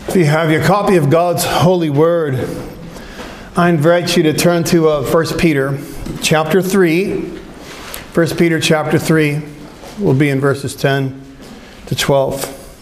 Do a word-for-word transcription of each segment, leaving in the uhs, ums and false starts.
If you have your copy of God's holy word, I invite you to turn to uh, First Peter chapter three. First Peter chapter three will be in verses ten to twelve.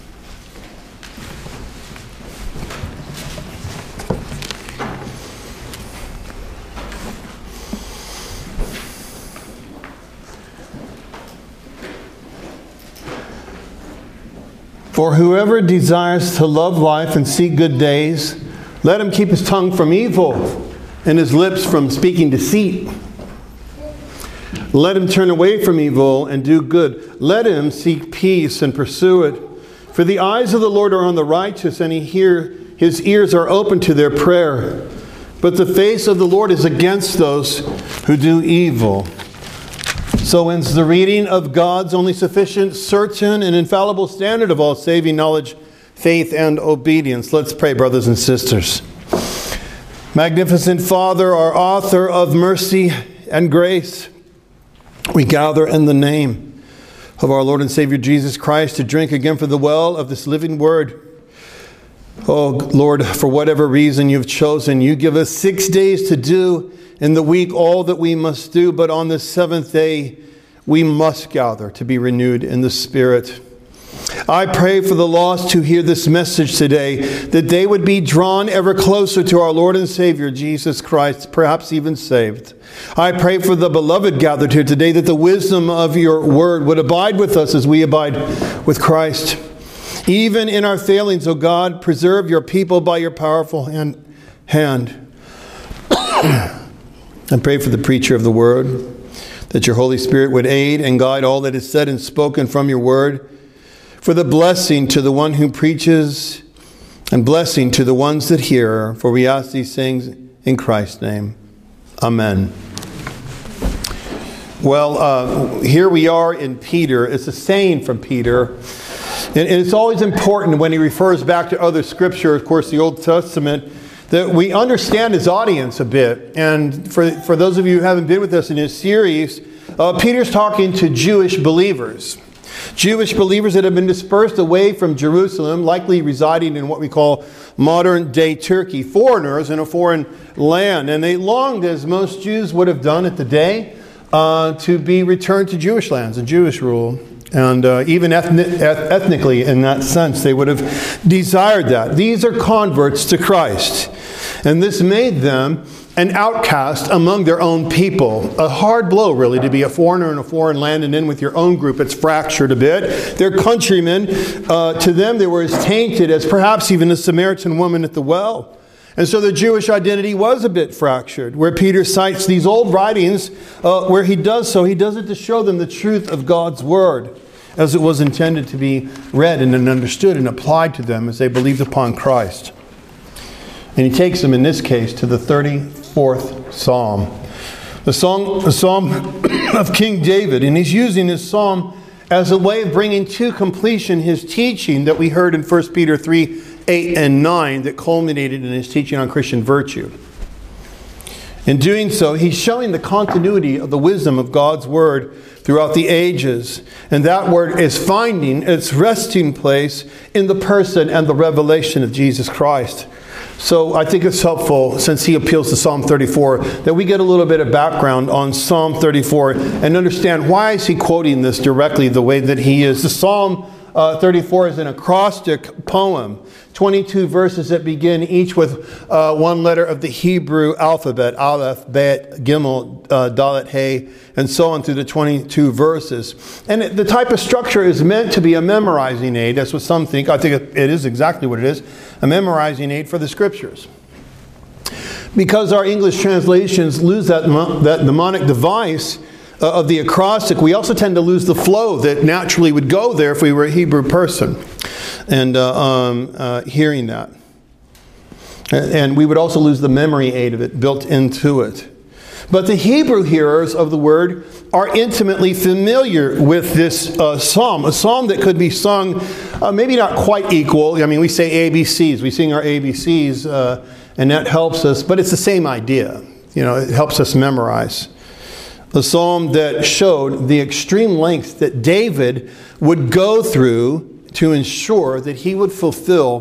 For whoever desires to love life and see good days, let him keep his tongue from evil and his lips from speaking deceit. Let him turn away from evil and do good. Let him seek peace and pursue it. For the eyes of the Lord are on the righteous, and he hear, his ears are open to their prayer. But the face of the Lord is against those who do evil. So ends the reading of God's only sufficient, certain, and infallible standard of all saving knowledge, faith, and obedience. Let's pray, brothers and sisters. Magnificent Father, our author of mercy and grace, we gather in the name of our Lord and Savior Jesus Christ to drink again from the well of this living word. Oh, Lord, for whatever reason you've chosen, you give us six days to do in the week all that we must do, but on the seventh day we must gather to be renewed in the Spirit. I pray for the lost who hear this message today, that they would be drawn ever closer to our Lord and Savior Jesus Christ, perhaps even saved. I pray for the beloved gathered here today, that the wisdom of your word would abide with us as we abide with Christ. Even in our failings, O God, preserve your people by your powerful hand. hand. I pray for the preacher of the word, that your Holy Spirit would aid and guide all that is said and spoken from your word, for the blessing to the one who preaches and blessing to the ones that hear. For we ask these things in Christ's name. Amen. Well, uh, here we are in Peter. It's a saying from Peter. And it's always important when he refers back to other scripture, of course, the Old Testament, that we understand his audience a bit. And for, for those of you who haven't been with us in his series, uh, Peter's talking to Jewish believers. Jewish believers that have been dispersed away from Jerusalem, likely residing in what we call modern-day Turkey. Foreigners in a foreign land. And they longed, as most Jews would have done at the day, uh, to be returned to Jewish lands and Jewish rule. And uh, even ethnic, ethnically, in that sense, they would have desired that. These are converts to Christ. And this made them an outcast among their own people. A hard blow, really, to be a foreigner in a foreign land and in with your own group. It's fractured a bit. Their countrymen, uh, to them, they were as tainted as perhaps even the Samaritan woman at the well. And so the Jewish identity was a bit fractured, where Peter cites these old writings, uh, where he does so, he does it to show them the truth of God's word, as it was intended to be read and understood and applied to them as they believed upon Christ. And he takes them, in this case, to the thirty-fourth Psalm. The song, the Psalm of King David. And he's using this Psalm as a way of bringing to completion his teaching that we heard in First Peter three, eight, and nine that culminated in his teaching on Christian virtue. In doing so, he's showing the continuity of the wisdom of God's word throughout the ages. And that word is finding its resting place in the person and the revelation of Jesus Christ. So I think it's helpful, since he appeals to Psalm thirty-four, that we get a little bit of background on Psalm thirty-four and understand why is he quoting this directly the way that he is. The Psalm uh, thirty-four is an acrostic poem. twenty-two verses that begin each with uh, one letter of the Hebrew alphabet, Aleph, Bet, Gimel, uh, Dalet, Hey, and so on through the twenty-two verses. And it, the type of structure is meant to be a memorizing aid. That's what some think. I think it, it is exactly what it is, a memorizing aid for the Scriptures. Because our English translations lose that, that mnemonic device uh, of the acrostic, we also tend to lose the flow that naturally would go there if we were a Hebrew person. And uh, um, uh, hearing that. And we would also lose the memory aid of it built into it. But the Hebrew hearers of the word are intimately familiar with this uh, psalm. A psalm that could be sung, uh, maybe not quite equal. I mean, we say A B Cs. We sing our A B Cs, uh, and that helps us. But it's the same idea. You know, it helps us memorize. A psalm that showed the extreme lengths that David would go through to ensure that he would fulfill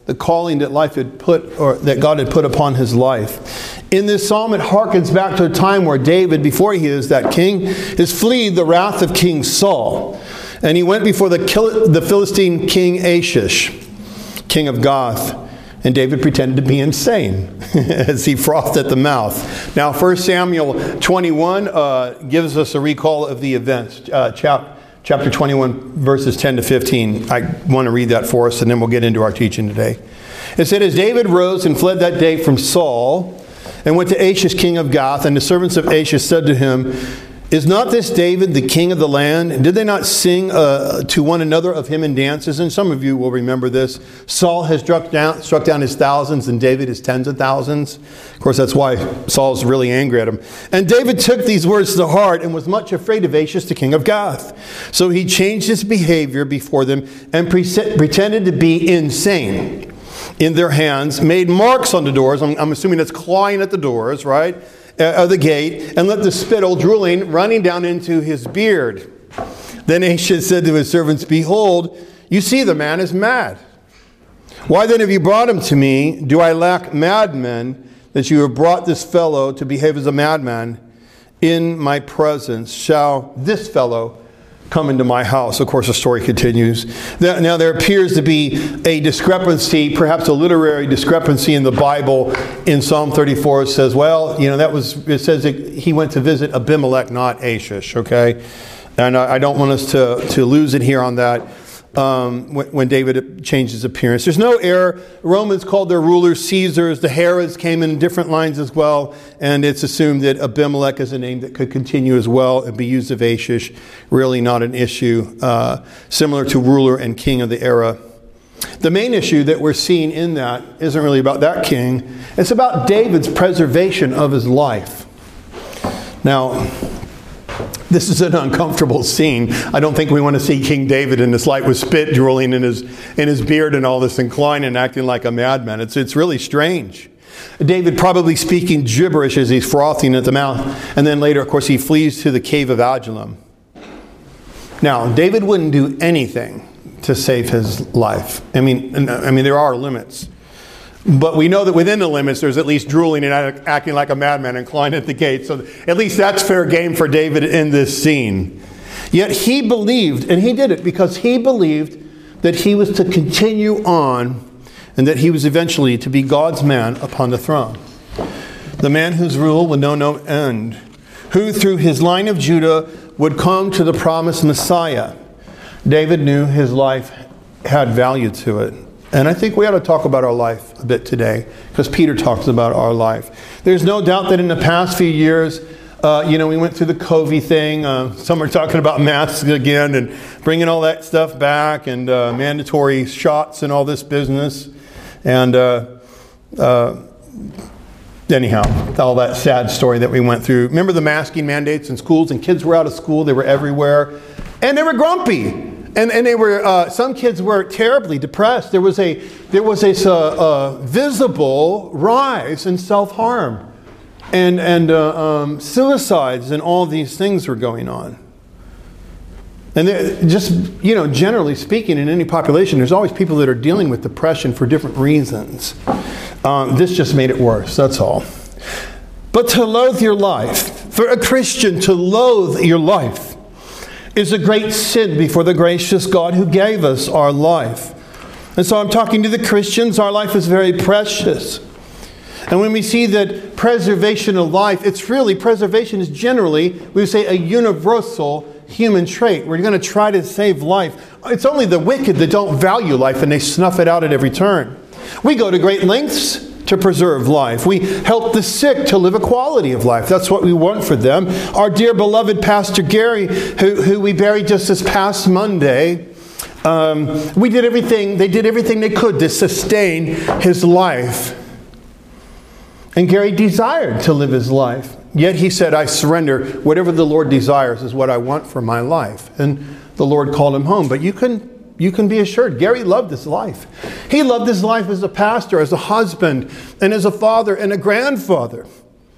the calling that life had put, or that God had put upon his life. In this psalm, it harkens back to a time where David, before he is that king, is fleed the wrath of King Saul. And he went before the, the Philistine king Achish, king of Gath. And David pretended to be insane as he frothed at the mouth. Now, First Samuel twenty-one uh, gives us a recall of the events. Uh, chap, chapter twenty-one, verses ten to fifteen. I want to read that for us, and then we'll get into our teaching today. It said, as David rose and fled that day from Saul, and went to Achish, king of Gath, and the servants of Achish said to him, is not this David the king of the land? And did they not sing uh, to one another of him in dances? And some of you will remember this. Saul has struck down, struck down his thousands, and David his tens of thousands. Of course, that's why Saul's really angry at him. And David took these words to heart and was much afraid of Achish, the king of Gath. So he changed his behavior before them and pre- pretended to be insane in their hands, made marks on the doors. I'm, I'm assuming that's clawing at the doors, right? Of the gate, and let the spittle drooling running down into his beard. Then Achish said to his servants, behold, you see the man is mad. Why then have you brought him to me? Do I lack madmen that you have brought this fellow to behave as a madman in my presence? Shall this fellow come into my house? Of course, the story continues. Now, there appears to be a discrepancy, perhaps a literary discrepancy in the Bible. In Psalm thirty-four, it says, well, you know, that was, it says that he went to visit Abimelech, not Achish, okay? And I don't want us to, to lose it here on that. Um, when, when David changed his appearance. There's no error. Romans called their rulers Caesars. The Herods came in different lines as well. And it's assumed that Abimelech is a name that could continue as well and be used of Achish. Really not an issue. Uh, similar to ruler and king of the era. The main issue that we're seeing in that isn't really about that king. It's about David's preservation of his life. Now, this is an uncomfortable scene. I don't think we want to see King David in this light with spit drooling in his in his beard and all this, inclining and acting like a madman. It's it's really strange. David probably speaking gibberish as he's frothing at the mouth. And then later, of course, he flees to the cave of Adullam. Now, David wouldn't do anything to save his life. I mean, I mean, there are limits. But we know that within the limits, there's at least drooling and acting like a madman, inclined at the gate. So at least that's fair game for David in this scene. Yet he believed, and he did it because he believed that he was to continue on and that he was eventually to be God's man upon the throne. The man whose rule would know no end, who through his line of Judah would come to the promised Messiah. David knew his life had value to it. And I think we ought to talk about our life a bit today, because Peter talks about our life. There's no doubt that in the past few years, uh, you know, we went through the COVID thing. Uh, some are talking about masks again and bringing all that stuff back and uh, mandatory shots and all this business. And uh, uh, anyhow, all that sad story that we went through. Remember the masking mandates in schools, and kids were out of school. They were everywhere. And they were grumpy. And and they were uh, some kids were terribly depressed. There was a there was a, a, a visible rise in self-harm, and and uh, um, suicides, and all these things were going on. And just, you know, generally speaking, in any population, there's always people that are dealing with depression for different reasons. Um, this just made it worse. That's all. But to loathe your life, for a Christian to loathe your life, is a great sin before the gracious God who gave us our life. And so I'm talking to the Christians. Our life is very precious. And when we see that preservation of life, it's really, preservation is generally, we would say, a universal human trait. We're going to try to save life. It's only the wicked that don't value life, and they snuff it out at every turn. We go to great lengths to preserve life. We help the sick to live a quality of life. That's what we want for them. Our dear beloved Pastor Gary, who, who we buried just this past Monday, um, we did everything, they did everything they could to sustain his life. And Gary desired to live his life. Yet he said, I surrender. Whatever the Lord desires is what I want for my life. And the Lord called him home. But you can You can be assured, Gary loved his life. He loved his life as a pastor, as a husband, and as a father and a grandfather.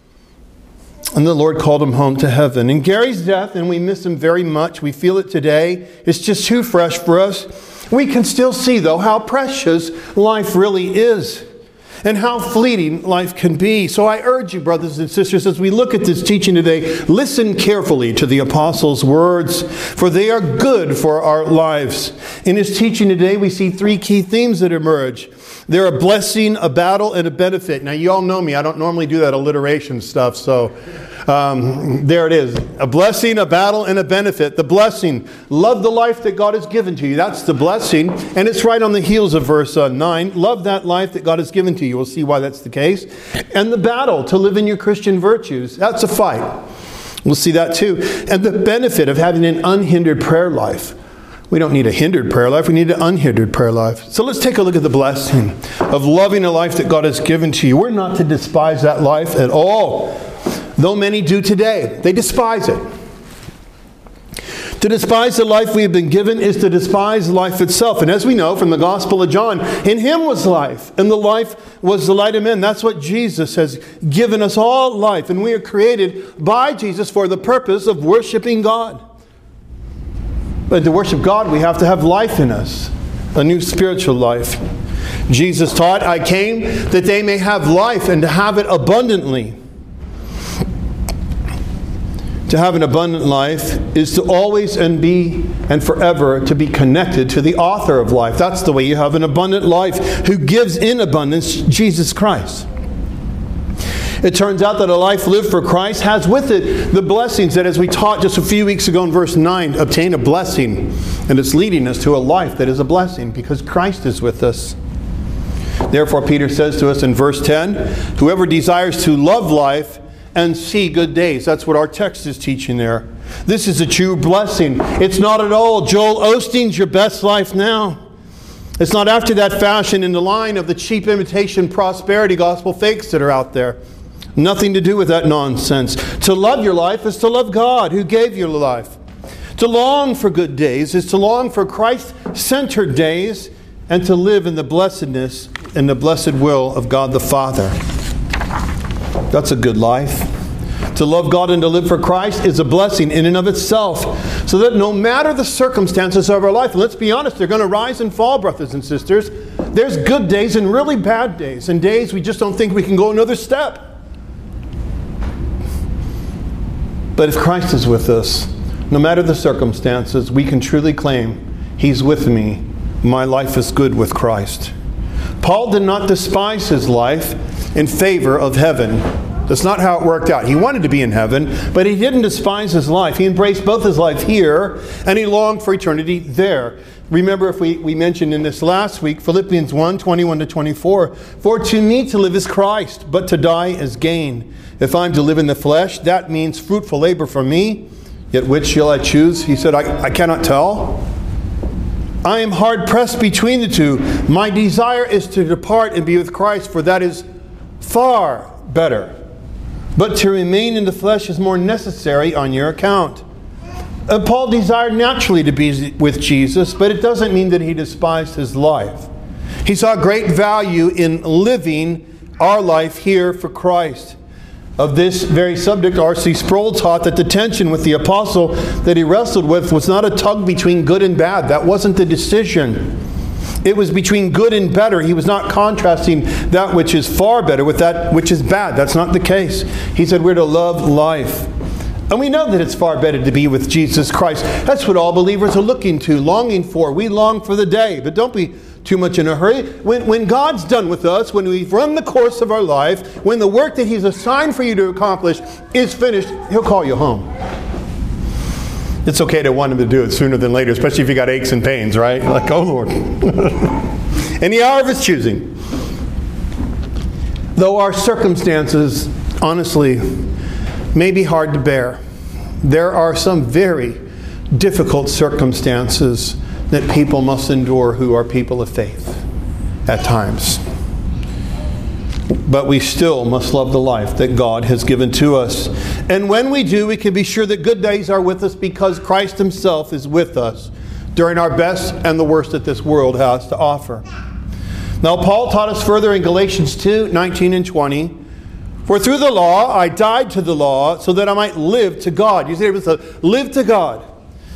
And the Lord called him home to heaven. And Gary's death, and we miss him very much, we feel it today, it's just too fresh for us. we can still see, though, how precious life really is and how fleeting life can be. So I urge you, brothers and sisters, as we look at this teaching today, listen carefully to the apostles' words, for they are good for our lives. In his teaching today, we see three key themes that emerge. They're a blessing, a battle, and a benefit. Now, you all know me. I don't normally do that alliteration stuff, so um, there it is. A blessing, a battle, and a benefit. The blessing, love the life that God has given to you. That's the blessing, and it's right on the heels of verse uh, nine. Love that life that God has given to you. We'll see why that's the case. And the battle, to live in your Christian virtues. That's a fight. We'll see that too. And the benefit of having an unhindered prayer life. We don't need a hindered prayer life. We need an unhindered prayer life. So let's take a look at the blessing of loving a life that God has given to you. We're not to despise that life at all, though many do today. They despise it. To despise the life we have been given is to despise life itself. And as we know from the Gospel of John, in him was life, and the life was the light of men. That's what Jesus has given us, all life. And we are created by Jesus for the purpose of worshiping God. But to worship God, we have to have life in us, a new spiritual life. Jesus taught, I came that they may have life and to have it abundantly. To have an abundant life is to always and be and forever to be connected to the author of life. That's the way you have an abundant life, who gives in abundance, Jesus Christ. It turns out that a life lived for Christ has with it the blessings that, as we taught just a few weeks ago in verse nine, obtain a blessing. And it's leading us to a life that is a blessing because Christ is with us. Therefore, Peter says to us in verse ten, whoever desires to love life and see good days. That's what our text is teaching there. This is a true blessing. It's not at all Joel Osteen's your best life now. It's not after that fashion in the line of the cheap imitation prosperity gospel fakes that are out there. Nothing to do with that nonsense. To love your life is to love God who gave you life. To long for good days is to long for Christ-centered days and to live in the blessedness and the blessed will of God the Father. That's a good life. To love God and to live for Christ is a blessing in and of itself. So that no matter the circumstances of our life, and let's be honest, they're going to rise and fall, brothers and sisters. There's good days and really bad days, and days we just don't think we can go another step. But if Christ is with us, no matter the circumstances, we can truly claim, He's with me. My life is good with Christ. Paul did not despise his life in favor of heaven. That's not how it worked out. He wanted to be in heaven, but he didn't despise his life. He embraced both his life here, and he longed for eternity there. Remember, if we, we mentioned in this last week, Philippians one, twenty-one to twenty-four, for to me to live is Christ, but to die is gain. If I'm to live in the flesh, that means fruitful labor for me. Yet which shall I choose? He said, I, I cannot tell. I am hard pressed between the two. My desire is to depart and be with Christ, for that is far better. But to remain in the flesh is more necessary on your account. Uh, Paul desired naturally to be with Jesus, but it doesn't mean that he despised his life. He saw great value in living our life here for Christ. Of this very subject, R C Sproul taught that the tension with the apostle that he wrestled with was not a tug between good and bad. That wasn't the decision. It was between good and better. He was not contrasting that which is far better with that which is bad. That's not the case. He said we're to love life. And we know that it's far better to be with Jesus Christ. That's what all believers are looking to, longing for. We long for the day, but don't be too much in a hurry. When, when God's done with us, when we've run the course of our life, when the work that He's assigned for you to accomplish is finished, He'll call you home. It's okay to want Him to do it sooner than later, especially if you got aches and pains, right? Like, oh Lord. In the hour of His choosing. Though our circumstances, honestly, may be hard to bear, there are some very difficult circumstances that people must endure who are people of faith at times. But we still must love the life that God has given to us. And when we do, we can be sure that good days are with us because Christ Himself is with us during our best and the worst that this world has to offer. Now, Paul taught us further in Galatians two, nineteen and twenty, for through the law I died to the law so that I might live to God. You see, it was a live to God.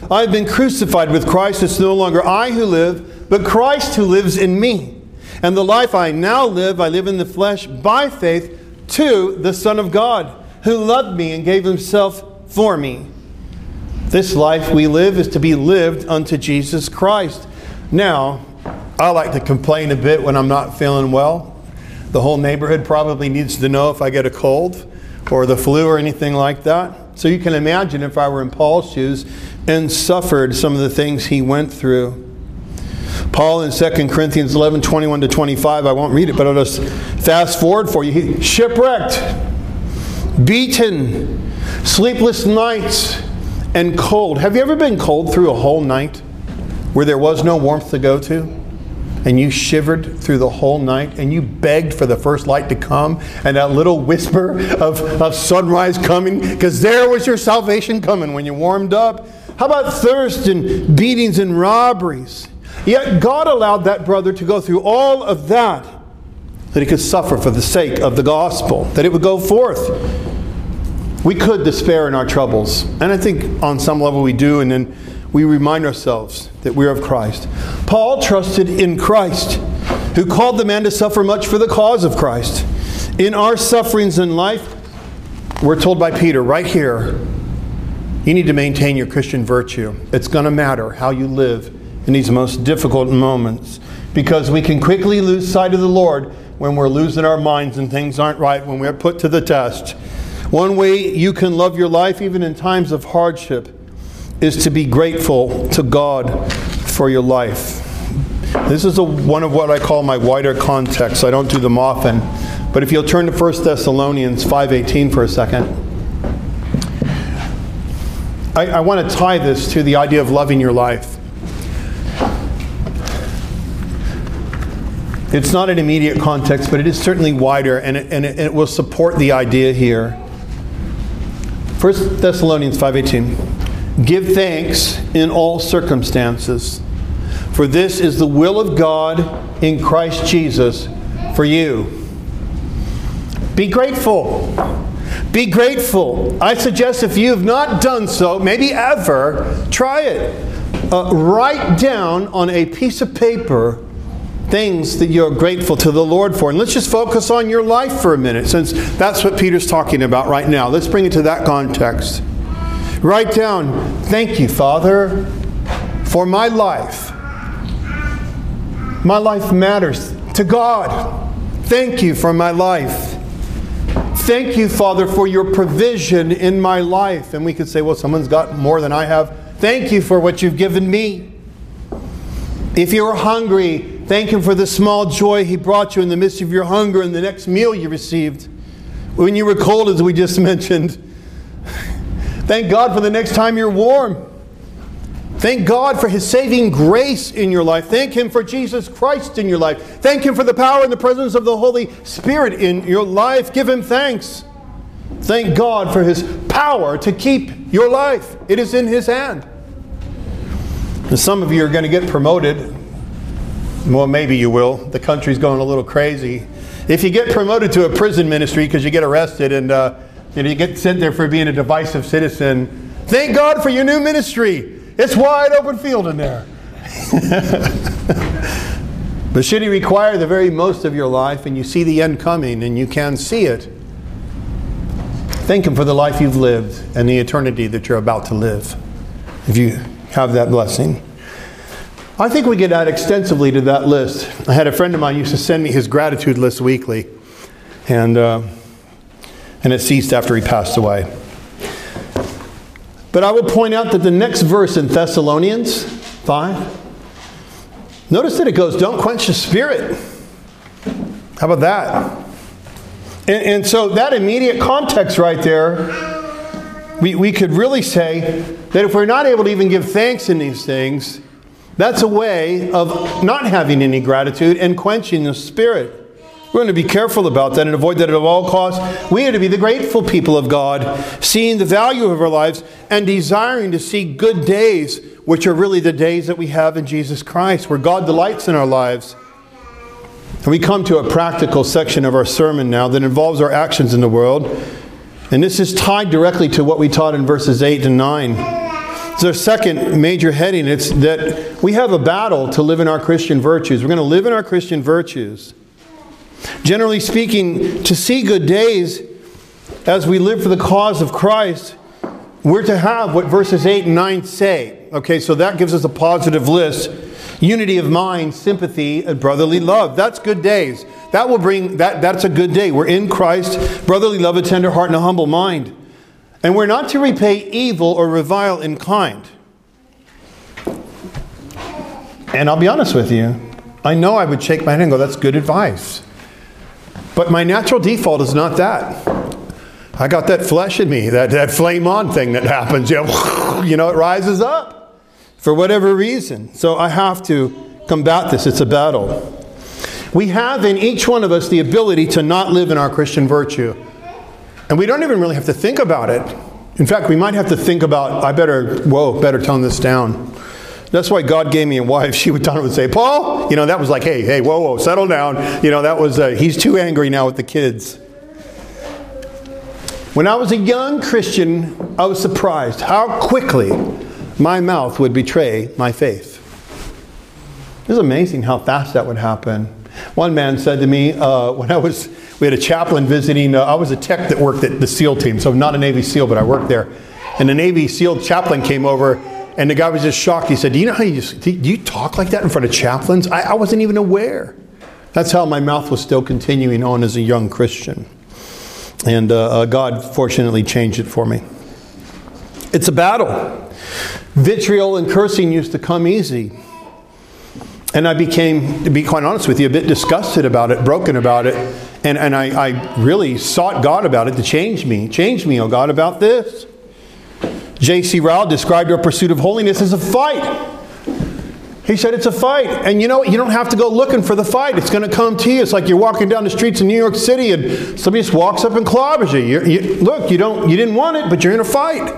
I have been crucified with Christ. It's no longer I who live, but Christ who lives in me. And the life I now live, I live in the flesh by faith to the Son of God, who loved me and gave himself for me. This life we live is to be lived unto Jesus Christ. Now, I like to complain a bit when I'm not feeling well. The whole neighborhood probably needs to know if I get a cold or the flu or anything like that. So you can imagine if I were in Paul's shoes and suffered some of the things he went through. Paul in Second Corinthians eleven, twenty-one to twenty-five, I won't read it, but I'll just fast forward for you. He, shipwrecked, beaten, sleepless nights, and cold. Have you ever been cold through a whole night where there was no warmth to go to? And you shivered through the whole night and you begged for the first light to come and that little whisper of, of sunrise coming, because there was your salvation coming when you warmed up. How about thirst and beatings and robberies? Yet God allowed that brother to go through all of that, that he could suffer for the sake of the gospel, that it would go forth. We could despair in our troubles, and I think on some level we do, and then we remind ourselves that we're of Christ. Paul trusted in Christ, who called the man to suffer much for the cause of Christ. In our sufferings in life, we're told by Peter right here, you need to maintain your Christian virtue. It's going to matter how you live in these most difficult moments, because we can quickly lose sight of the Lord when we're losing our minds and things aren't right, when we're put to the test. One way you can love your life, even in times of hardship, is to be grateful to God for your life. This is a, one of what I call my wider context. I don't do them often. But if you'll turn to First Thessalonians five eighteen for a second. I, I want to tie this to the idea of loving your life. It's not an immediate context, but it is certainly wider, and it, and it, and it will support the idea here. First Thessalonians five eighteen. Give thanks in all circumstances, for this is the will of God in Christ Jesus for you. Be grateful. Be grateful. I suggest if you have not done so, maybe ever, try it. Uh, write down on a piece of paper things that you're grateful to the Lord for. And let's just focus on your life for a minute, since that's what Peter's talking about right now. Let's bring it to that context. Write down, thank you, Father, for my life. My life matters to God. Thank you for my life. Thank you, Father, for your provision in my life. And we could say, well, someone's got more than I have. Thank you for what you've given me. If you're hungry, thank Him for the small joy He brought you in the midst of your hunger and the next meal you received. When you were cold, as we just mentioned, thank God for the next time you're warm. Thank God for His saving grace in your life. Thank Him for Jesus Christ in your life. Thank Him for the power and the presence of the Holy Spirit in your life. Give Him thanks. Thank God for His power to keep your life. It is in His hand. And some of you are going to get promoted. Well, maybe you will. The country's going a little crazy. If you get promoted to a prison ministry because you get arrested and uh, you know, you get sent there for being a divisive citizen, thank God for your new ministry. It's wide open field in there. But should He require the very most of your life and you see the end coming and you can see it, thank Him for the life you've lived and the eternity that you're about to live, if you have that blessing. I think we could add extensively to that list. I had a friend of mine used to send me his gratitude list weekly, and uh, and it ceased after he passed away. But I will point out that the next verse in Thessalonians five, notice that it goes, don't quench the spirit. How about that? And, and so that immediate context right there, we, we could really say that if we're not able to even give thanks in these things, that's a way of not having any gratitude and quenching the spirit. We're going to be careful about that and avoid that at all costs. We are to be the grateful people of God, seeing the value of our lives and desiring to see good days, which are really the days that we have in Jesus Christ, where God delights in our lives. And we come to a practical section of our sermon now that involves our actions in the world. And this is tied directly to what we taught in verses eight and nine. It's our second major heading. It's that we have a battle to live in our Christian virtues. We're going to live in our Christian virtues. Generally speaking, to see good days as we live for the cause of Christ, we're to have what verses eight and nine say. Okay, so that gives us a positive list. Unity of mind, sympathy, and brotherly love. That's good days. That will bring, that, that's a good day. We're in Christ, brotherly love, a tender heart, and a humble mind. And we're not to repay evil or revile in kind. And I'll be honest with you. I know I would shake my head and go, that's good advice. But my natural default is not that. I got that flesh in me, that, that flame on thing that happens. You know, you know, it rises up for whatever reason. So I have to combat this. It's a battle. We have in each one of us the ability to not live in our Christian virtue. And we don't even really have to think about it. In fact, we might have to think about, I better, whoa, better tone this down. That's why God gave me a wife. She would, would say, Paul, you know, that was like, hey, hey, whoa, whoa, settle down. You know, that was, uh, he's too angry now with the kids. When I was a young Christian, I was surprised how quickly my mouth would betray my faith. It was amazing how fast that would happen. One man said to me, uh, when I was, we had a chaplain visiting, uh, I was a tech that worked at the SEAL team, so not a Navy SEAL, but I worked there. And the Navy SEAL chaplain came over, and the guy was just shocked. He said, do you know how you just, do you talk like that in front of chaplains? I, I wasn't even aware. That's how my mouth was still continuing on as a young Christian. And uh, uh, God fortunately changed it for me. It's a battle. Vitriol and cursing used to come easy. And I became, to be quite honest with you, a bit disgusted about it, broken about it. And, and I, I really sought God about it to change me. Change me, oh God, about this. J C Ryle described our pursuit of holiness as a fight. He said it's a fight. And you know what? You don't have to go looking for the fight. It's going to come to you. It's like you're walking down the streets in New York City and somebody just walks up and clobbers you. You're, you. Look, you, don't, you didn't want it, but you're in a fight.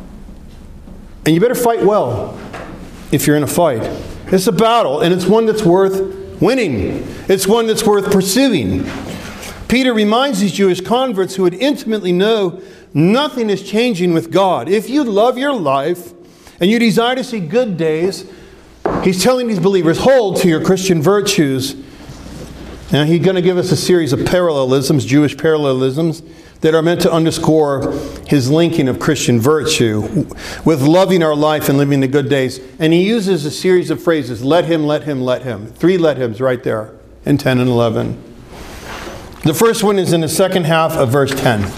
And you better fight well if you're in a fight. It's a battle, and it's one that's worth winning. It's one that's worth pursuing. Peter reminds these Jewish converts who would intimately know nothing is changing with God. If you love your life and you desire to see good days, he's telling these believers, hold to your Christian virtues. Now, he's going to give us a series of parallelisms, Jewish parallelisms, that are meant to underscore his linking of Christian virtue with loving our life and living the good days. And he uses a series of phrases, let him, let him, let him. Three let hims right there in ten and eleven. The first one is in the second half of verse ten.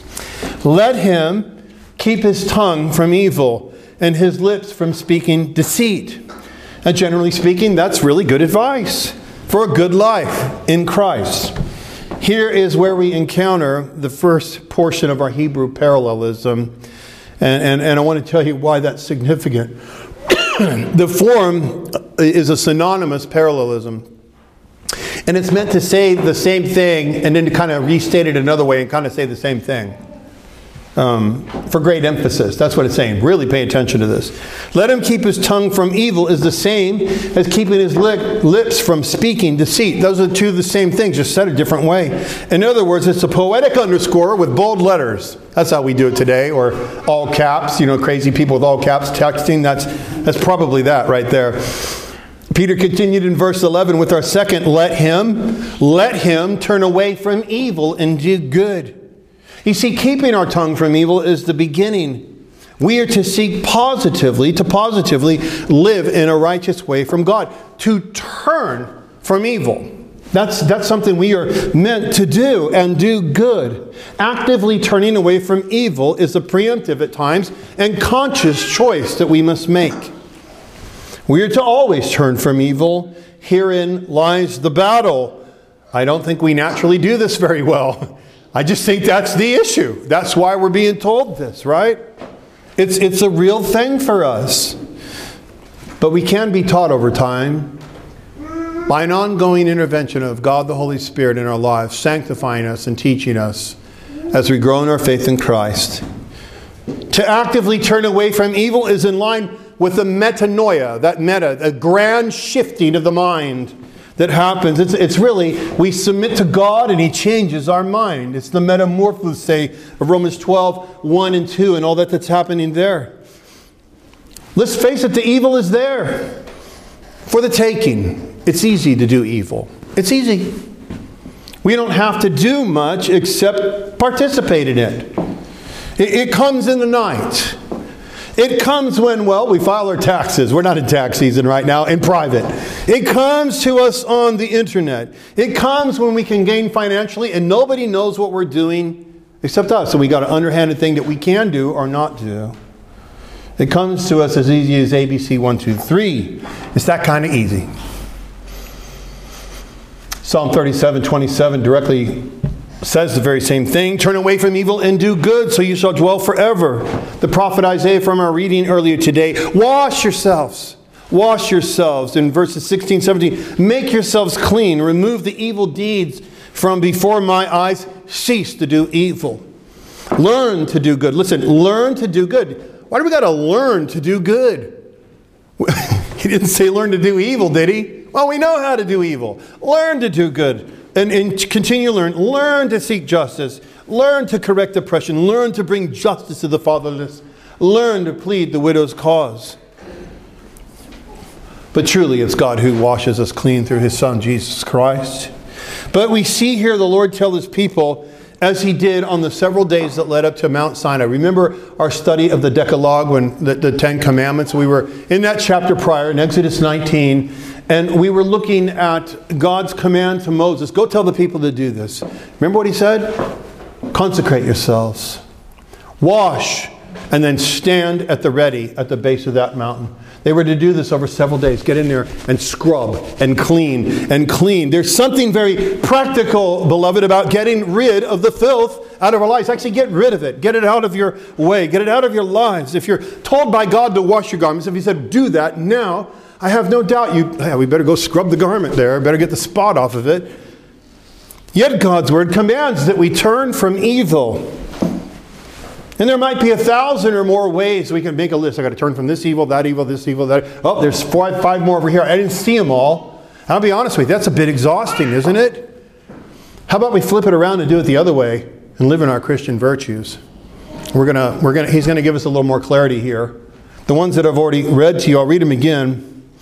Let him keep his tongue from evil and his lips from speaking deceit. And generally speaking, that's really good advice for a good life in Christ. Here is where we encounter the first portion of our Hebrew parallelism. And, and, and I want to tell you why that's significant. The form is a synonymous parallelism. And it's meant to say the same thing and then to kind of restate it another way and kind of say the same thing. Um, for great emphasis. That's what it's saying. Really pay attention to this. Let him keep his tongue from evil is the same as keeping his lip, lips from speaking deceit. Those are two of the same things, just said a different way. In other words, it's a poetic underscore with bold letters. That's how we do it today. Or all caps, you know, crazy people with all caps texting. That's, that's probably that right there. Peter continued in verse eleven with our second let him. Let him turn away from evil and do good. You see, keeping our tongue from evil is the beginning. We are to seek positively, to positively live in a righteous way from God. To turn from evil. That's, that's something we are meant to do and do good. Actively turning away from evil is a preemptive at times and conscious choice that we must make. We are to always turn from evil. Herein lies the battle. I don't think we naturally do this very well. I just think that's the issue. That's why we're being told this, right? It's, it's a real thing for us. But we can be taught over time by an ongoing intervention of God the Holy Spirit in our lives, sanctifying us and teaching us as we grow in our faith in Christ. To actively turn away from evil is in line with the metanoia, that meta, the grand shifting of the mind that happens. It's, it's really, we submit to God and He changes our mind. It's the metamorphose of Romans twelve, one and two and all that that's happening there. Let's face it, the evil is there for the taking. It's easy to do evil. It's easy. We don't have to do much except participate in it. It, it comes in the night. It comes when, well, we file our taxes. We're not in tax season right now, in private. It comes to us on the internet. It comes when we can gain financially and nobody knows what we're doing except us. So we got an underhanded thing that we can do or not do. It comes to us as easy as A B C one, two, three. It's that kind of easy. Psalm thirty-seven, twenty-seven directly says the very same thing. Turn away from evil and do good, so you shall dwell forever. The prophet Isaiah from our reading earlier today. Wash yourselves. Wash yourselves. In verses sixteen, seventeen. Make yourselves clean. Remove the evil deeds from before my eyes. Cease to do evil. Learn to do good. Listen, learn to do good. Why do we got to learn to do good? He didn't say learn to do evil, did he? Well, we know how to do evil. Learn to do good. And, and continue to learn. Learn to seek justice. Learn to correct oppression. Learn to bring justice to the fatherless. Learn to plead the widow's cause. But truly, it's God who washes us clean through His Son, Jesus Christ. But we see here the Lord tell His people, as He did on the several days that led up to Mount Sinai. Remember our study of the Decalogue, when the, the Ten Commandments? We were in that chapter prior, in Exodus nineteen. And we were looking at God's command to Moses. Go tell the people to do this. Remember what He said? Consecrate yourselves. Wash. And then stand at the ready at the base of that mountain. They were to do this over several days. Get in there and scrub and clean and clean. There's something very practical, beloved, about getting rid of the filth out of our lives. Actually, get rid of it. Get it out of your way. Get it out of your lives. If you're told by God to wash your garments, if He said, do that now, I have no doubt you, yeah, we better go scrub the garment there. Better get the spot off of it. Yet God's Word commands that we turn from evil. And there might be a thousand or more ways we can make a list. I got to turn from this evil, that evil, this evil, that. Oh, there's five, five more over here. I didn't see them all. I'll be honest with you, that's a bit exhausting, isn't it? How about we flip it around and do it the other way and live in our Christian virtues? We're gonna, we're gonna, he's going to give us a little more clarity here. The ones that I've already read to you, I'll read them again.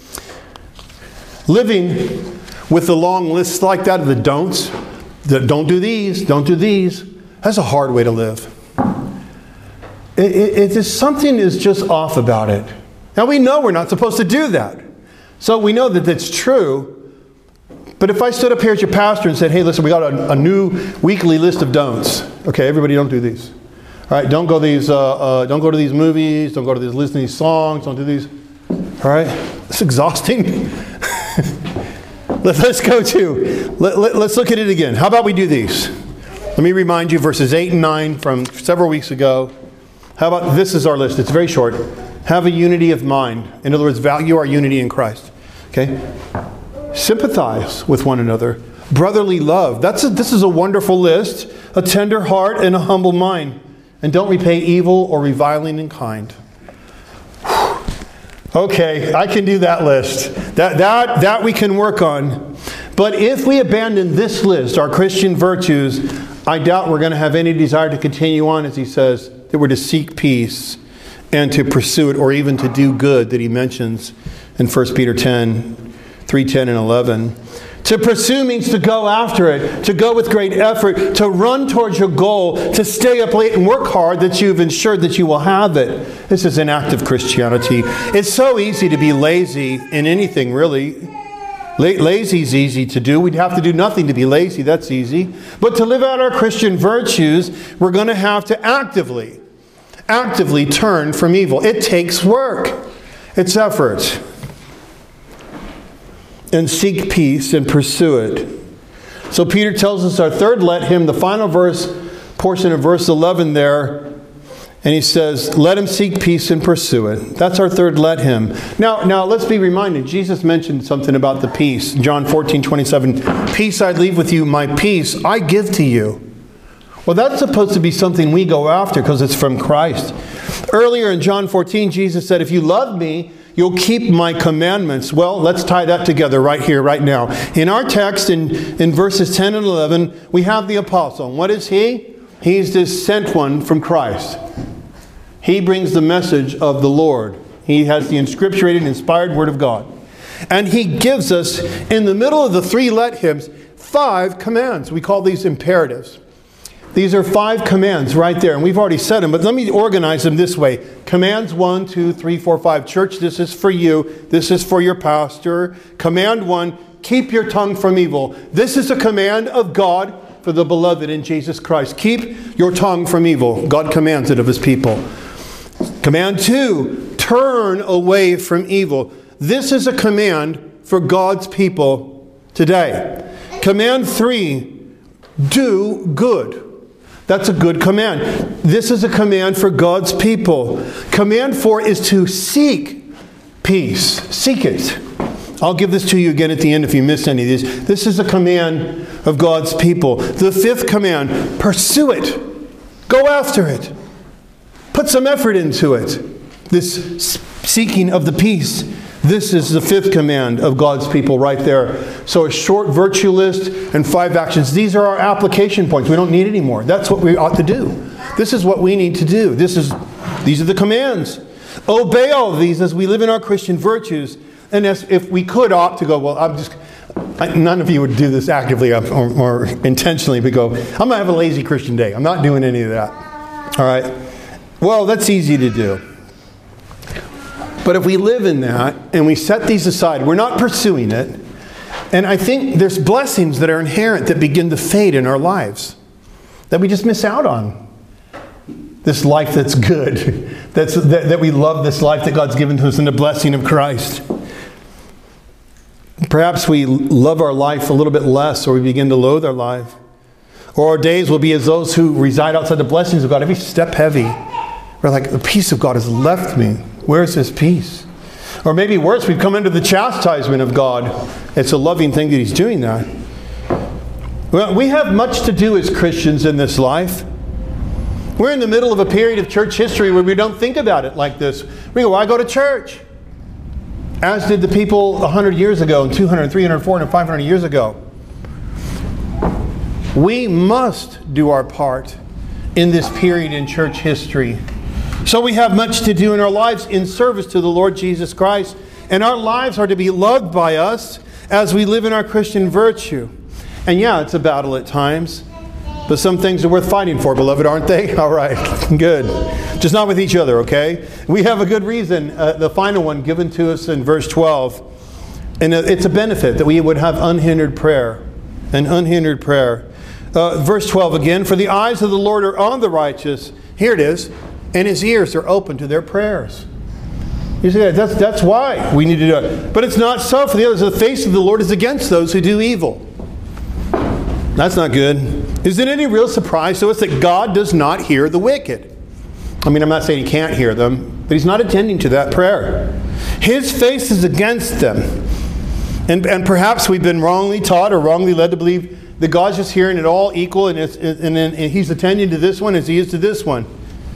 Living with the long lists like that of the don'ts, the don't do these, don't do these, that's a hard way to live. It, it, it is, something is just off about it. Now we know we're not supposed to do that. So we know that that's true. But if I stood up here as your pastor and said, hey, listen, we got a, a new weekly list of don'ts. Okay, everybody don't do these. All right, don't go these. Uh, uh, don't go to these movies. Don't go to these. Listen to these songs. Don't do these. All right, it's exhausting. let, let's go to. Let, let, let's look at it again. How about we do these? Let me remind you, verses eight and nine from several weeks ago. How about this is our list? It's very short. Have a unity of mind. In other words, value our unity in Christ. Okay. Sympathize with one another. Brotherly love. That's a, this is a wonderful list. A tender heart and a humble mind. And don't repay evil or reviling in kind. Okay, I can do that list. That, that, that we can work on. But if we abandon this list, our Christian virtues, I doubt we're going to have any desire to continue on, as he says, that we're to seek peace and to pursue it, or even to do good that he mentions in First Peter ten, three, ten, and eleven. To pursue means to go after it, to go with great effort, to run towards your goal, to stay up late and work hard that you've ensured that you will have it. This is an act of Christianity. It's so easy to be lazy in anything, really. Lazy is easy to do. We'd have to do nothing to be lazy. That's easy. But to live out our Christian virtues, we're going to have to actively, actively turn from evil. It takes work. It's effort. And seek peace and pursue it. So Peter tells us our third let him, the final verse, portion of verse eleven there, and he says, let him seek peace and pursue it. That's our third let him. Now, now let's be reminded, Jesus mentioned something about the peace. John fourteen, twenty-seven, peace I leave with you, my peace I give to you. Well, that's supposed to be something we go after because it's from Christ. Earlier in John fourteen, Jesus said, if you love me, you'll keep my commandments. Well, let's tie that together right here, right now. In our text, in, in verses ten and eleven, we have the apostle. And what is he? He's this sent one from Christ. He brings the message of the Lord. He has the inscripturated, inspired Word of God. And He gives us, in the middle of the three let hymns, five commands. We call these imperatives. These are five commands right there, and we've already said them, but let me organize them this way. Commands one, two, three, four, five. Church, this is for you. This is for your pastor. Command one, keep your tongue from evil. This is a command of God for the beloved in Jesus Christ. Keep your tongue from evil. God commands it of His people. Command two, turn away from evil. This is a command for God's people today. Command three, do good. That's a good command. This is a command for God's people. Command four is to seek peace. Seek it. I'll give this to you again at the end if you missed any of these. This is a command of God's people. The fifth command, pursue it. Go after it. Put some effort into it. This seeking of the peace. This is the fifth command of God's people right there. So a short virtue list and five actions. These are our application points. We don't need any more. That's what we ought to do. This is what we need to do. This is, these are the commands. Obey all of these as we live in our Christian virtues. And as if we could opt to go, well, I'm just, I, none of you would do this actively or, or intentionally, but go, I'm going to have a lazy Christian day. I'm not doing any of that. All right. Well, that's easy to do. But if we live in that and we set these aside, we're not pursuing it. And I think there's blessings that are inherent that begin to fade in our lives that we just miss out on. This life that's good, that's, that, that we love this life that God's given to us and the blessing of Christ. Perhaps we love our life a little bit less, or we begin to loathe our life. Or our days will be as those who reside outside the blessings of God, every step heavy. We're like, the peace of God has left me. Where's His peace? Or maybe worse, we've come under the chastisement of God. It's a loving thing that He's doing that. Well, we have much to do as Christians in this life. We're in the middle of a period of church history where we don't think about it like this. We go, why go to church? As did the people one hundred years ago, and two hundred, three hundred, four hundred, five hundred years ago. We must do our part in this period in church history. So we have much to do in our lives in service to the Lord Jesus Christ. And our lives are to be loved by us as we live in our Christian virtue. And yeah, it's a battle at times. But some things are worth fighting for, beloved, aren't they? All right, good. Just not with each other, okay? We have a good reason, uh, the final one given to us in verse twelve. And it's a benefit that we would have unhindered prayer. An unhindered prayer. Uh, verse twelve again, for the eyes of the Lord are on the righteous. Here it is. And His ears are open to their prayers. You see, that's, that's why we need to do it. But it's not so for the others. The face of the Lord is against those who do evil. That's not good. Is it any real surprise to us that God does not hear the wicked? I mean, I'm not saying He can't hear them, but He's not attending to that prayer. His face is against them. And, and perhaps we've been wrongly taught or wrongly led to believe that God's just hearing it all equal, and, it's, and, and He's attending to this one as He is to this one.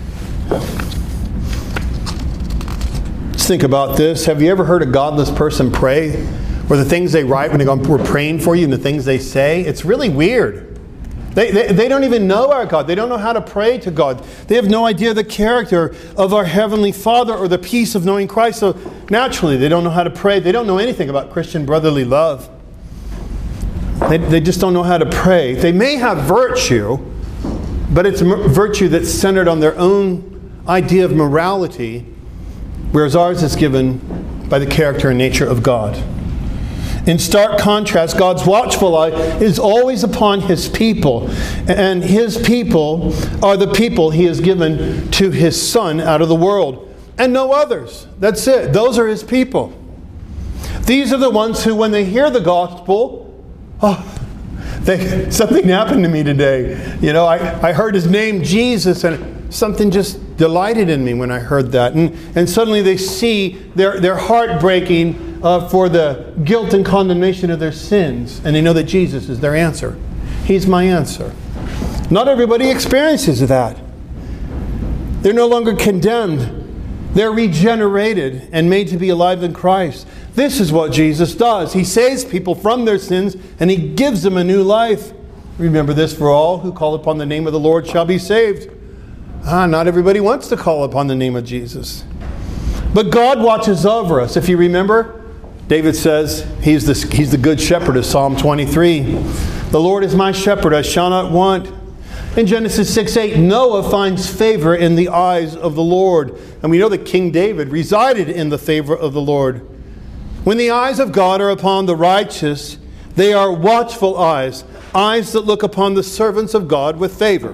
Let's think about this. Have you ever heard a godless person pray? Or the things they write when they go, we're praying for you, and the things they say? It's really weird. They, they, they don't even know our God. They don't know how to pray to God. They have no idea the character of our Heavenly Father or the peace of knowing Christ. So naturally, they don't know how to pray. They don't know anything about Christian brotherly love. They, they just don't know how to pray. They may have virtue, but it's virtue that's centered on their own idea of morality, whereas ours is given by the character and nature of God. In stark contrast, God's watchful eye is always upon His people. And His people are the people He has given to His Son out of the world. And no others. That's it. Those are His people. These are the ones who, when they hear the gospel, oh, they, something happened to me today. You know, I, I heard His name, Jesus, and something just delighted in me when I heard that. And, and suddenly they see their, their heart breaking Uh, for the guilt and condemnation of their sins. And they know that Jesus is their answer. He's my answer. Not everybody experiences that. They're no longer condemned. They're regenerated and made to be alive in Christ. This is what Jesus does. He saves people from their sins and He gives them a new life. Remember this, for all who call upon the name of the Lord shall be saved. Ah, not everybody wants to call upon the name of Jesus. But God watches over us. If you remember, David says he's the, he's the good shepherd of Psalm twenty-three. The Lord is my shepherd, I shall not want. In Genesis six eight, Noah finds favor in the eyes of the Lord. And we know that King David resided in the favor of the Lord. When the eyes of God are upon the righteous, they are watchful eyes, eyes that look upon the servants of God with favor.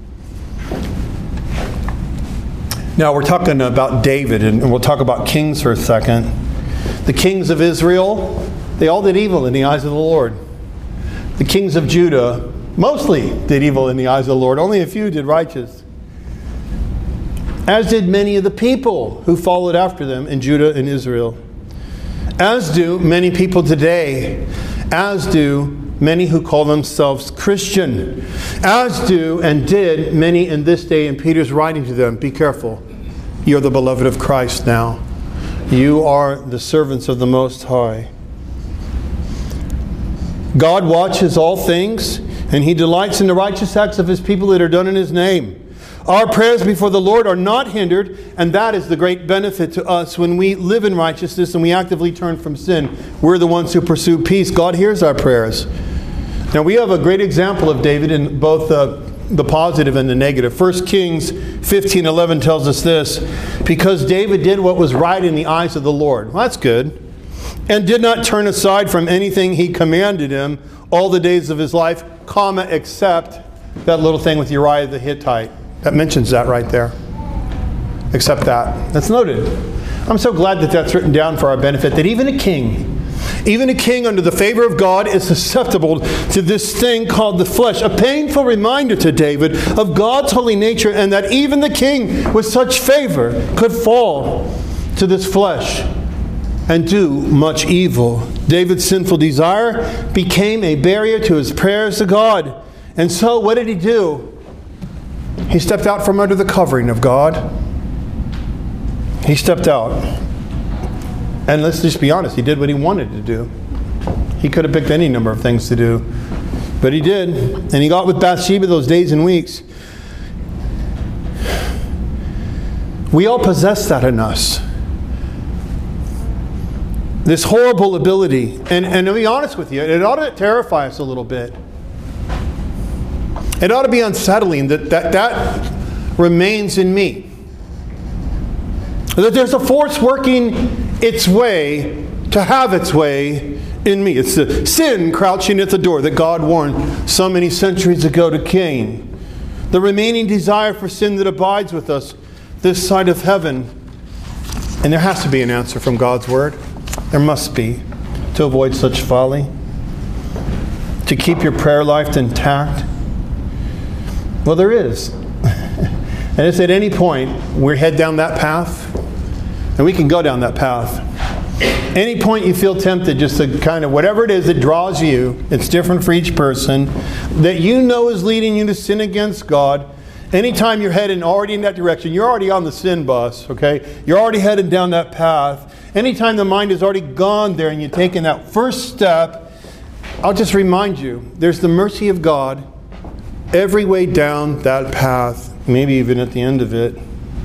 Now we're talking about David, and we'll talk about kings for a second. The kings of Israel, they all did evil in the eyes of the Lord. The kings of Judah mostly did evil in the eyes of the Lord. Only a few did righteous. As did many of the people who followed after them in Judah and Israel. As do many people today. As do many who call themselves Christian. As do and did many in this day. And Peter's writing to them, be careful. You're the beloved of Christ now. You are the servants of the Most High. God watches all things, and He delights in the righteous acts of His people that are done in His name. Our prayers before the Lord are not hindered, and that is the great benefit to us. When we live in righteousness and we actively turn from sin, we're the ones who pursue peace. God hears our prayers. Now we have a great example of David in both the, the positive and the negative. First Kings fifteen eleven tells us this, because David did what was right in the eyes of the Lord. Well, that's good. And did not turn aside from anything He commanded him all the days of his life, comma, except that little thing with Uriah the Hittite. That mentions that right there. Except that. That's noted. I'm so glad that that's written down for our benefit, that even a king, even a king under the favor of God is susceptible to this thing called the flesh. A painful reminder to David of God's holy nature, and that even the king with such favor could fall to this flesh and do much evil. David's sinful desire became a barrier to his prayers to God. And so what did he do? He stepped out from under the covering of God. He stepped out. And let's just be honest, he did what he wanted to do. He could have picked any number of things to do. But he did. And he got with Bathsheba those days and weeks. We all possess that in us. This horrible ability. And, and to be honest with you, it ought to terrify us a little bit. It ought to be unsettling that that, that remains in me. That there's a force working its way to have its way in me. It's the sin crouching at the door that God warned so many centuries ago to Cain. The remaining desire for sin that abides with us this side of heaven. And there has to be an answer from God's Word. There must be, to avoid such folly. To keep your prayer life intact. Well, there is. And it's at any point we head down that path, and we can go down that path. Any point you feel tempted, just to kind of whatever it is that draws you, it's different for each person, that you know is leading you to sin against God. Anytime you're heading already in that direction, you're already on the sin bus, okay? You're already headed down that path. Anytime the mind has already gone there and you've taken that first step, I'll just remind you, there's the mercy of God every way down that path, maybe even at the end of it.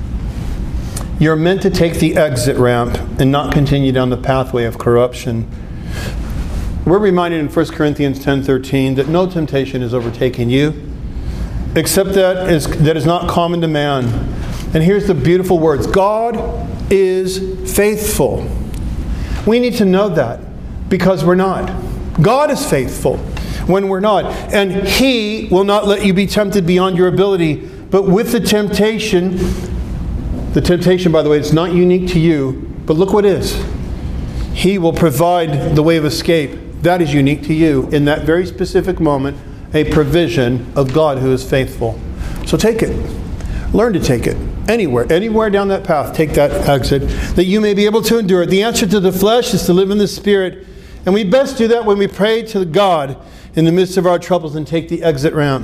You're meant to take the exit ramp and not continue down the pathway of corruption. We're reminded in First Corinthians ten thirteen that no temptation has overtaken you, except that is, that is not common to man. And here's the beautiful words. God is faithful. We need to know that because we're not. God is faithful when we're not. And He will not let you be tempted beyond your ability. But with the temptation, the temptation, by the way, it's not unique to you, but look what is. He will provide the way of escape. That is unique to you. In that very specific moment, a provision of God who is faithful. So take it. Learn to take it. Anywhere, anywhere down that path, take that exit, that you may be able to endure it. The answer to the flesh is to live in the Spirit. And we best do that when we pray to God in the midst of our troubles and take the exit ramp.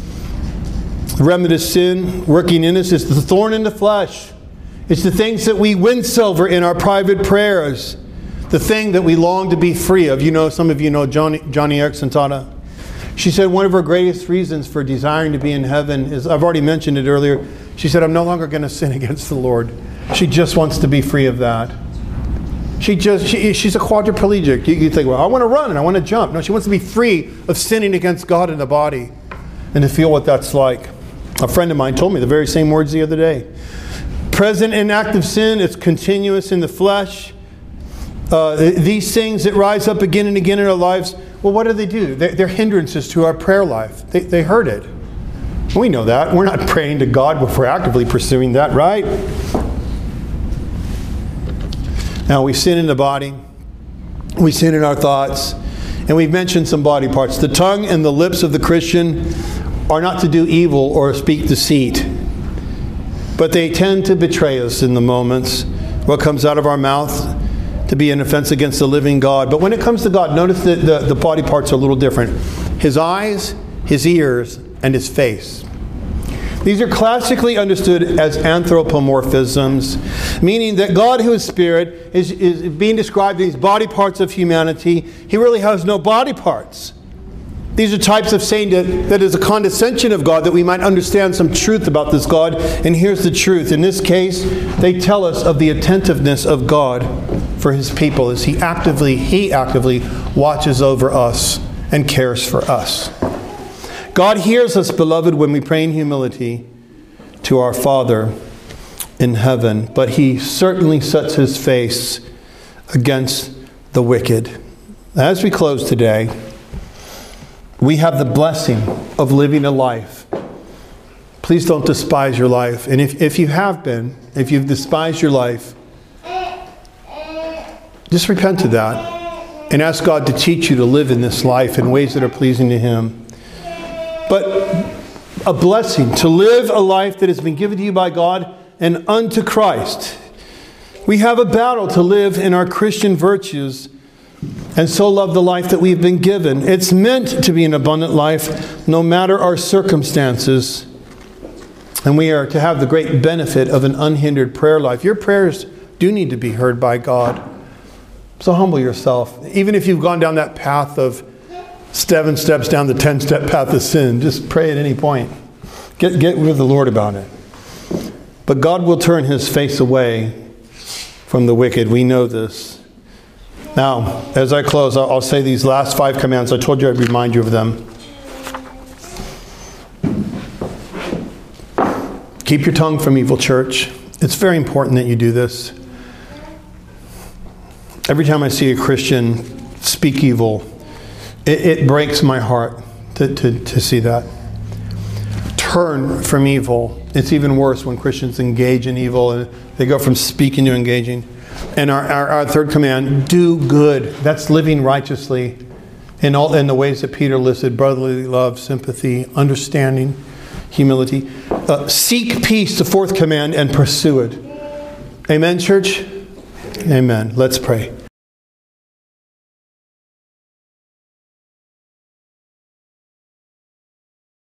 The remnant of sin working in us is the thorn in the flesh. It's the things that we wince over in our private prayers. The thing that we long to be free of. You know, some of you know Johnny, Johnny Erickson taught a She said one of her greatest reasons for desiring to be in heaven is, I've already mentioned it earlier, she said, I'm no longer going to sin against the Lord. She just wants to be free of that. She just, she, she's a quadriplegic. You, you think, well, I want to run and I want to jump. No, she wants to be free of sinning against God in the body and to feel what that's like. A friend of mine told me the very same words the other day. Present and active sin, it's continuous in the flesh. Uh, these things that rise up again and again in our lives, well, what do they do? They're, they're hindrances to our prayer life. They, they hurt it. We know that. We're not praying to God if we're actively pursuing that, right? Now, we sin in the body. We sin in our thoughts. And we've mentioned some body parts. The tongue and the lips of the Christian are not to do evil or speak deceit. But they tend to betray us in the moments. What comes out of our mouth to be an offense against the living God. But when it comes to God, notice that the, the body parts are a little different. His eyes, his ears, and his face. These are classically understood as anthropomorphisms, meaning that God, who is spirit, is, is being described in these body parts of humanity. He really has no body parts. These are types of saying that, that is a condescension of God, that we might understand some truth about this God. And here's the truth. In this case, they tell us of the attentiveness of God for his people as he actively, he actively watches over us and cares for us. God hears us, beloved, when we pray in humility to our Father in heaven. But he certainly sets his face against the wicked. As we close today, we have the blessing of living a life. Please don't despise your life. And if, if you have been, if you've despised your life, just repent of that and ask God to teach you to live in this life in ways that are pleasing to him. But a blessing to live a life that has been given to you by God and unto Christ. We have a battle to live in our Christian virtues and so love the life that we've been given. It's meant to be an abundant life no matter our circumstances. And we are to have the great benefit of an unhindered prayer life. Your prayers do need to be heard by God. So humble yourself. Even if you've gone down that path of seven steps down the ten-step path of sin, just pray at any point. Get, get with the Lord about it. But God will turn his face away from the wicked. We know this. Now, as I close, I'll say these last five commands. I told you I'd remind you of them. Keep your tongue from evil, church. It's very important that you do this. Every time I see a Christian speak evil, it, it breaks my heart to, to, to see that. Turn from evil. It's even worse when Christians engage in evil and they go from speaking to engaging. And our, our, our third command, do good. That's living righteously in all in the ways that Peter listed: brotherly love, sympathy, understanding, humility. Uh, seek peace, the fourth command, and pursue it. Amen, church? Amen. Let's pray.